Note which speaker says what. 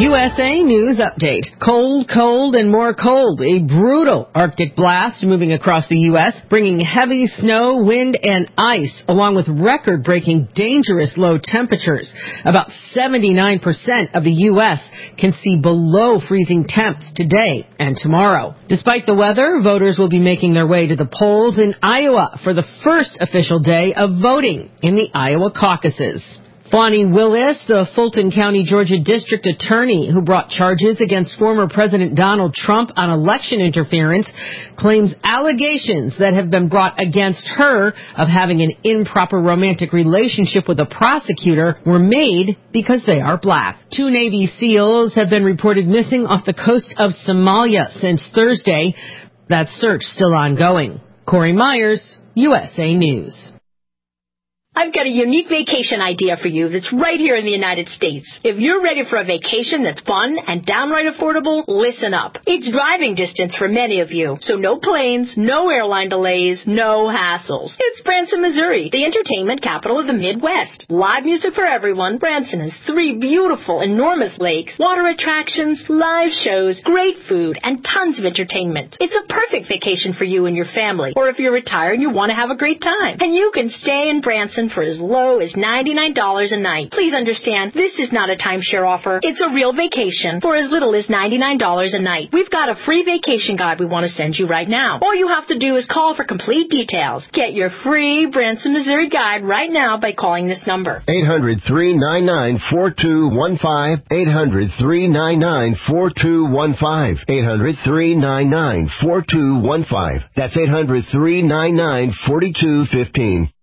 Speaker 1: USA News Update. Cold, cold, and more cold. A brutal Arctic blast moving across the U.S., bringing heavy snow, wind, and ice, along with record-breaking dangerous low temperatures. About 79% of the U.S. can see below freezing temps today and tomorrow. Despite the weather, voters will be making their way to the polls in Iowa for the first official day of voting in the Iowa caucuses. Bonnie Willis, the Fulton County, Georgia District Attorney who brought charges against former President Donald Trump on election interference, claims allegations that have been brought against her of having an improper romantic relationship with a prosecutor were made because they are black. 2 Navy SEALs have been reported missing off the coast of Somalia since Thursday. That search still ongoing. Corey Myers, USA News.
Speaker 2: I've got a unique vacation idea for you that's right here in the United States. If you're ready for a vacation that's fun and downright affordable, listen up. It's driving distance for many of you, so no planes, no airline delays, no hassles. It's Branson, Missouri, the entertainment capital of the Midwest. Live music for everyone. Branson has 3 beautiful, enormous lakes, water attractions, live shows, great food, and tons of entertainment. It's a perfect vacation for you and your family, or if you're retired and you want to have a great time. And you can stay in Branson for as low as $99 a night. Please understand, this is not a timeshare offer. It's a real vacation for as little as $99 a night. We've got a free vacation guide we want to send you right now. All you have to do is call for complete details. Get your free Branson, Missouri guide right now by calling this number.
Speaker 3: 800-399-4215. 800-399-4215. 800-399-4215. That's 800-399-4215.